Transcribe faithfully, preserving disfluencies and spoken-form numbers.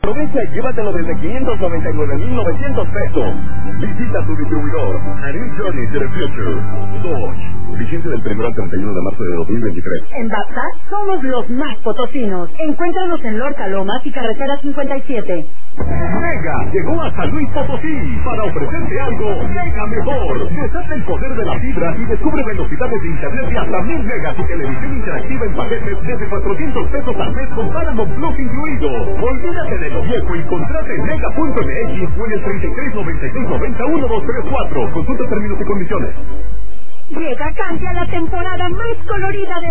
Aprovecha y llévatelo desde quinientos noventa y nueve mil novecientos pesos. Visita tu distribuidor. A New Journey to the Future. Dodge. Vigente del primero al treinta y uno de marzo de dos mil veintitrés. En Babsat somos los más potosinos. Encuéntranos en Lorca Lomas y Carretera cincuenta y siete. Mega llegó a San Luis Potosí para ofrecerte algo mega mejor. Desata el poder de la fibra y descubre velocidades de internet de hasta mil megas y televisión interactiva en paquetes desde cuatrocientos pesos al mes con Paramount Plus incluido. Olvídate de lo viejo y contrate en mega punto m x o en el treinta y tres noventa y seis noventa uno dos tres cuatro. Consulta términos y condiciones. Llega cambia la temporada más colorida de